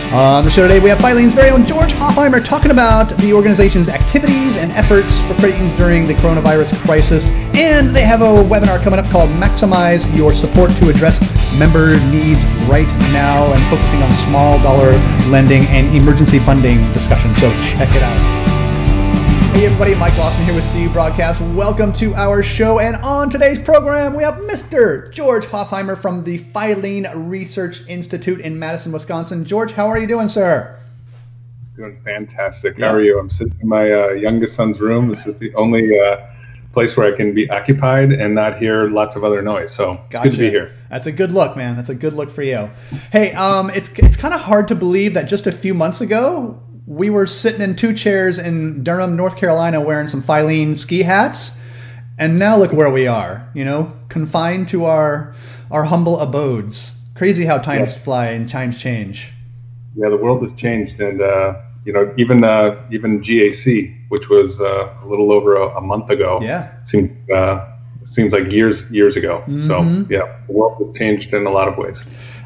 On the show today, we have Filene's very own George Hofheimer talking about the organization's activities and efforts for credit unions during the coronavirus crisis. And they have a webinar coming up called Maximize Your Support to address member needs right now and focusing on small dollar lending and emergency funding discussion. So check it out. Hey everybody, Mike Lawson here with CU Broadcast. Welcome to our show, and on today's program we have Mr. George Hofheimer from the Filene Research Institute in Madison, Wisconsin. George, how are you doing, sir? Doing fantastic. How are you? I'm sitting in my youngest son's room. This is the only place where I can be occupied and not hear lots of other noise, so it's good to be here. That's a good look, man. That's a good look for you. Hey, it's kind of hard to believe that just a few months ago we were sitting in two chairs in Durham, North Carolina, wearing some Filene ski hats, and now look where we are, confined to our humble abodes. Crazy how times fly and times change. Yeah, the world has changed, and even GAC, which was a little over a month ago, seems like years ago. Mm-hmm. So yeah, the world has changed in a lot of ways.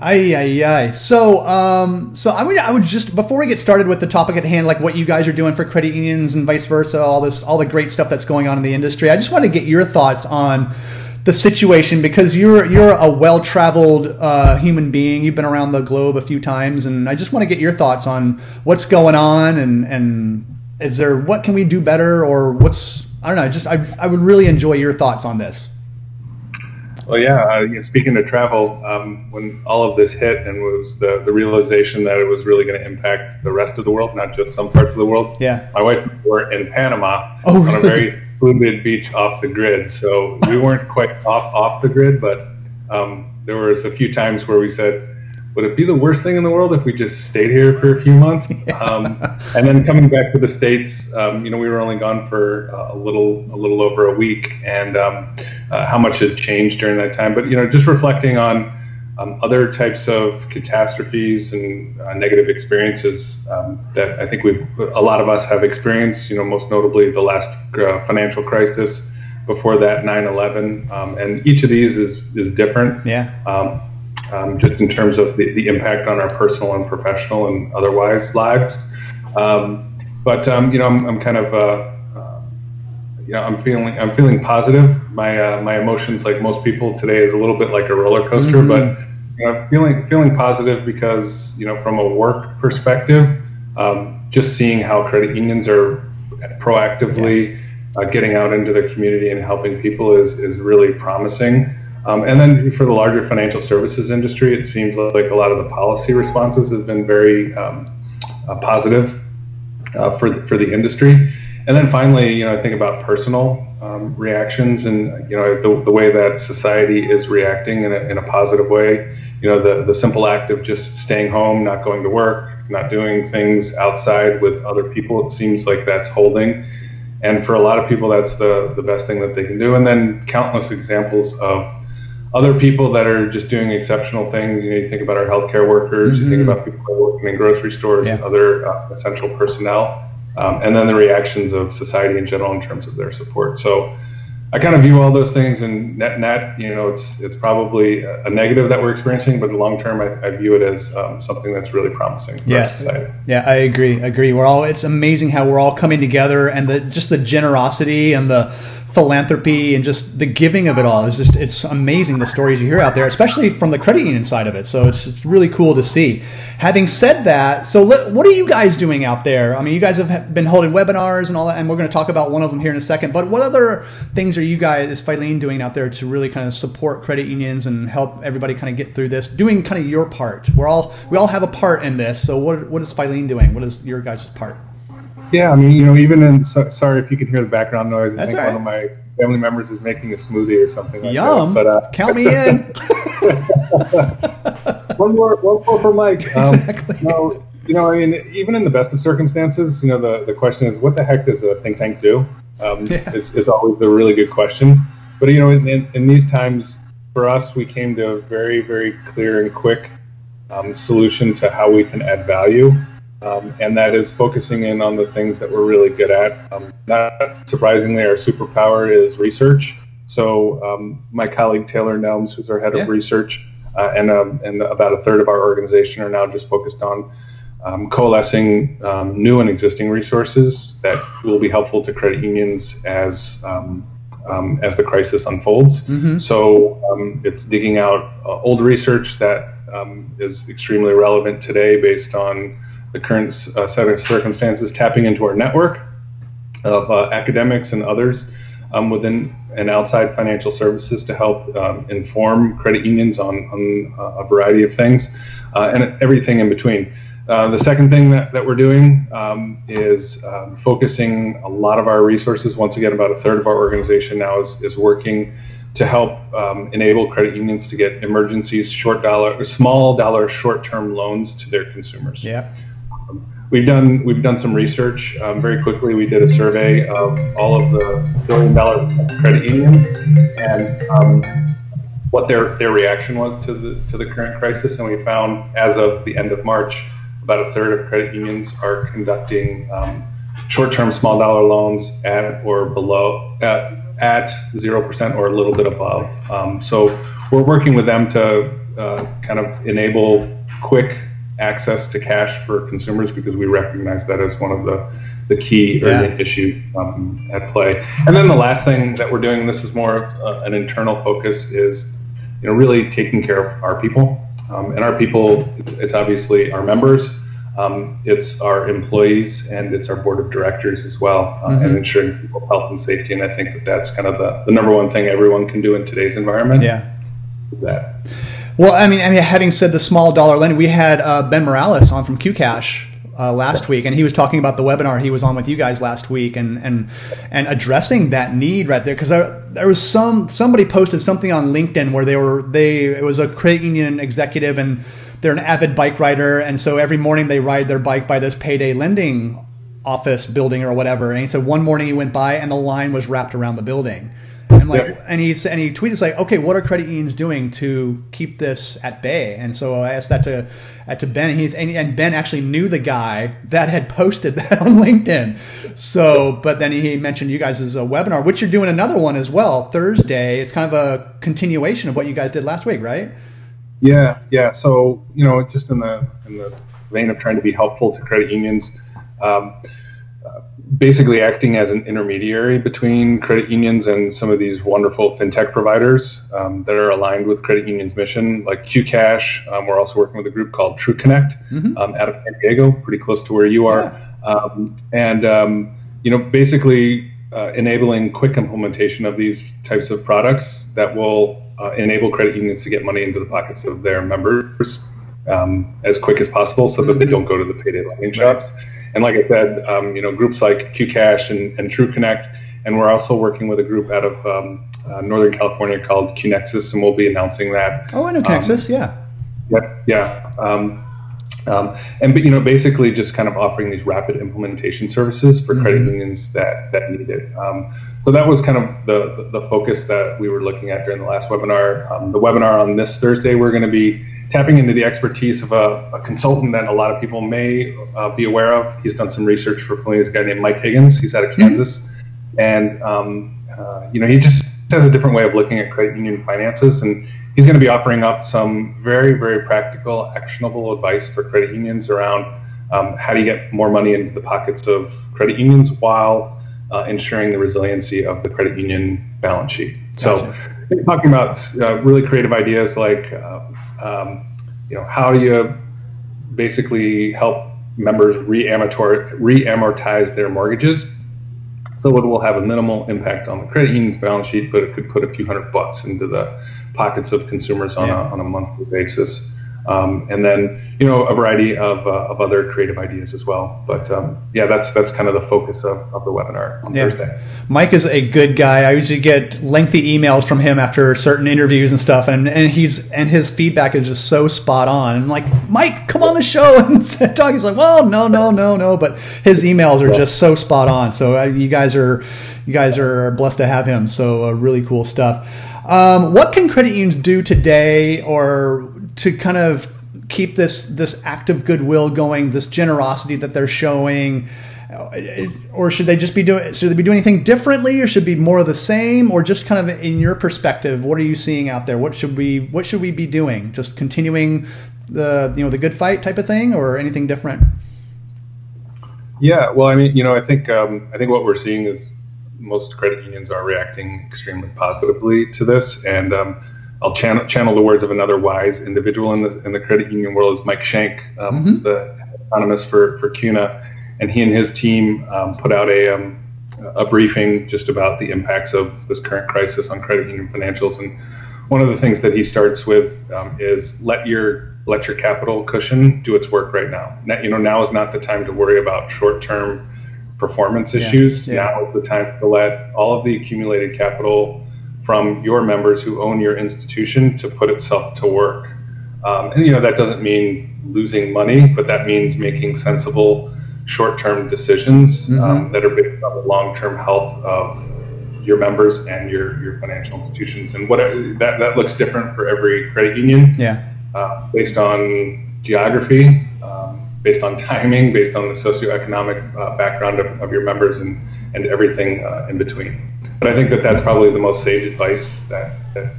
So I would just, before we get started with the topic at hand, like what you guys are doing for credit unions and vice versa, all the great stuff that's going on in the industry, I just want to get your thoughts on the situation, because you're a well-traveled human being. You've been around the globe a few times, and I just want to get your thoughts on what's going on and what can we do better, or I would really enjoy your thoughts on this. Well, yeah. Speaking of travel, when all of this hit and was the realization that it was really going to impact the rest of the world, not just some parts of the world. Yeah. My wife and I were in Panama on a very fluid beach off the grid, so we weren't quite off the grid, but there was a few times where we said, would it be the worst thing in the world if we just stayed here for a few months? And then coming back to the States, we were only gone for a little over a week, and how much had changed during that time. But just reflecting on other types of catastrophes and negative experiences that I think a lot of us have experienced. Most notably the last financial crisis. Before that, 9/11, and each of these is different. Yeah. Just in terms of the impact on our personal and professional and otherwise lives. I'm kind of I'm feeling positive. My emotions, like most people today, is a little bit like a roller coaster, but feeling positive because from a work perspective, just seeing how credit unions are proactively getting out into their community and helping people is really promising. And then for the larger financial services industry, it seems like a lot of the policy responses have been very positive for the industry. And then finally, I think about personal reactions and the way that society is reacting in a positive way. The simple act of just staying home, not going to work, not doing things outside with other people. It seems like that's holding. And for a lot of people, that's the best thing that they can do. And then countless examples of other people that are just doing exceptional things. You think about our healthcare workers, you think about people that are working in grocery stores and other essential personnel, and then the reactions of society in general in terms of their support. So I kind of view all those things, and net, it's probably a negative that we're experiencing, but in the long term, I view it as something that's really promising for our society. Yeah, I agree. It's amazing how we're all coming together, and the generosity and the philanthropy and just the giving of it all it's amazing, the stories you hear out there, especially from the credit union side of it. So it's really cool to see. Having said that, so what are you guys doing out there? I mean, you guys have been holding webinars and all that, and we're going to talk about one of them here in a second, but what other things are you guys, is Filene, doing out there to really kind of support credit unions and help everybody kind of get through this, doing kind of your part? We all have a part in this, so what is Filene doing? What is your guys' part? Yeah, I mean, even sorry if you can hear the background noise. That's I think all right. One of my family members is making a smoothie or something like Yum. that. But count me in. One more for Mike. Exactly. Even in the best of circumstances, the question is, what the heck does a think tank do? Is always a really good question. But in these times, for us, we came to a very, very clear and quick solution to how we can add value. And that is focusing in on the things that we're really good at. Not surprisingly, our superpower is research. So my colleague Taylor Nelms, who's our head of research, and about a third of our organization are now just focused on coalescing new and existing resources that will be helpful to credit unions as the crisis unfolds. Mm-hmm. So it's digging out old research that is extremely relevant today based on the current set of circumstances, tapping into our network of academics and others within and outside financial services to help inform credit unions on a variety of things and everything in between. The second thing that we're doing is focusing a lot of our resources. Once again, about a third of our organization now is working to help enable credit unions to get emergency small dollar short-term loans to their consumers. Yeah. We've done some research. Very quickly, we did a survey of all of the billion-dollar credit unions and what their reaction was to the current crisis. And we found, as of the end of March, about a third of credit unions are conducting short-term small dollar loans at or below at 0% or a little bit above. So we're working with them to kind of enable quick access to cash for consumers because we recognize that as one of the key urgent issues at play. And then the last thing that we're doing, this is more of an internal focus, is really taking care of our people. And our people, it's obviously our members, it's our employees, and it's our board of directors as well, and ensuring people's health and safety. And I think that's kind of the number one thing everyone can do in today's environment. Yeah. Is that. Well, I mean, having said the small dollar lending, we had Ben Morales on from QCash last week, and he was talking about the webinar he was on with you guys last week, and addressing that need right there, because there was somebody posted something on LinkedIn where it was a credit union executive, and they're an avid bike rider, and so every morning they ride their bike by this payday lending office building or whatever, and he said one morning he went by and the line was wrapped around the building. And and he tweeted like, okay, what are credit unions doing to keep this at bay? And so I asked that to Ben. And Ben actually knew the guy that had posted that on LinkedIn. So, but then he mentioned you guys' a webinar, which you're doing another one as well Thursday. It's kind of a continuation of what you guys did last week, right? Yeah. So just in the vein of trying to be helpful to credit unions. Basically acting as an intermediary between credit unions and some of these wonderful fintech providers that are aligned with credit unions' mission, like QCash. We're also working with a group called TrueConnect out of San Diego, pretty close to where you are. Yeah. Basically enabling quick implementation of these types of products that will enable credit unions to get money into the pockets of their members as quick as possible so that they don't go to the payday lending shops. And like I said, groups like QCash and TrueConnect, and we're also working with a group out of Northern California called QNexus, and we'll be announcing that. Oh, I know QNexus, yeah. Yeah. Basically just kind of offering these rapid implementation services for credit unions that need it. So that was kind of the focus that we were looking at during the last webinar. The webinar on this Thursday, we're going to be tapping into the expertise of a consultant that a lot of people may be aware of. He's done some research for this guy named Mike Higgins. He's out of Kansas. And, he just has a different way of looking at credit union finances. And he's going to be offering up some very, very practical, actionable advice for credit unions around how do you get more money into the pockets of credit unions while ensuring the resiliency of the credit union balance sheet. Gotcha. So talking about really creative ideas like, how do you basically help members re-amortize their mortgages so it will have a minimal impact on the credit union's balance sheet, but it could put a few $100 into the pockets of consumers on a monthly basis. And then, a variety of other creative ideas as well. But that's kind of the focus of the webinar on Thursday. Mike is a good guy. I usually get lengthy emails from him after certain interviews and stuff, and his feedback is just so spot on. And like, Mike, come on the show and talk. He's like, well, no. But his emails are just so spot on. So you guys are blessed to have him. So really cool stuff. What can credit unions do today, or to kind of keep this active goodwill going, this generosity that they're showing, or should they be doing anything differently, or should it be more of the same, or just kind of in your perspective, what are you seeing out there? What should we be doing? Just continuing the good fight type of thing, or anything different? Yeah, well, I mean, I think what we're seeing is most credit unions are reacting extremely positively to this, and I'll channel the words of another wise individual in the credit union world, is Mike Schenk, who's the economist for CUNA, and he and his team put out a briefing just about the impacts of this current crisis on credit union financials. And one of the things that he starts with is let your capital cushion do its work right now. Now is not the time to worry about short-term performance issues. Now is the time to let all of the accumulated capital from your members who own your institution to put itself to work. And that doesn't mean losing money, but that means making sensible short-term decisions that are based on the long-term health of your members and your financial institutions. And that looks different for every credit union. Based on geography, based on timing, based on the socioeconomic background of your members, and everything in between. But I think that's probably the most sage advice that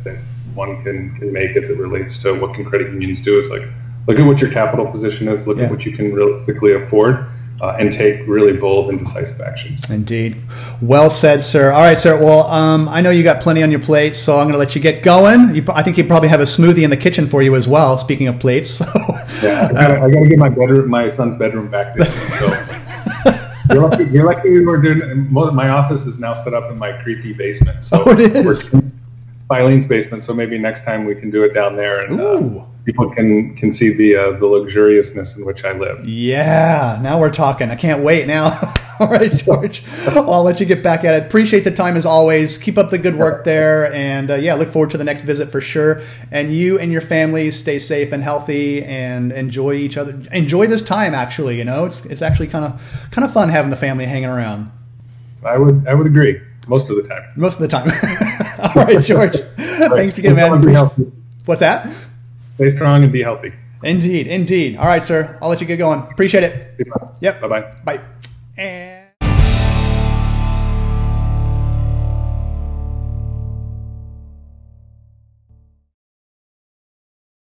one can make as it relates to what can credit unions do, is like, look at what your capital position is, look at what you can realistically afford, and take really bold and decisive actions. Indeed. Well said, sir. All right, sir. Well, I know you got plenty on your plate, so I'm going to let you get going. I think you probably have a smoothie in the kitchen for you as well, speaking of plates. So. Yeah, I got to get my son's bedroom back to him. So you're lucky we were doing. My office is now set up in my creepy basement. So it is. Filene's basement. So maybe next time we can do it down there, and people can see the luxuriousness in which I live. Yeah, now we're talking. I can't wait now. All right, George. Well, I'll let you get back at it. Appreciate the time as always. Keep up the good work there, and look forward to the next visit for sure. And you and your family stay safe and healthy, and enjoy each other. Enjoy this time. Actually, it's actually kind of fun having the family hanging around. I would agree. Most of the time. Most of the time. All right, George. Thanks again, man. What's that? Stay strong and be healthy. Indeed. All right, sir. I'll let you get going. Appreciate it. Yep. Bye-bye. Bye. And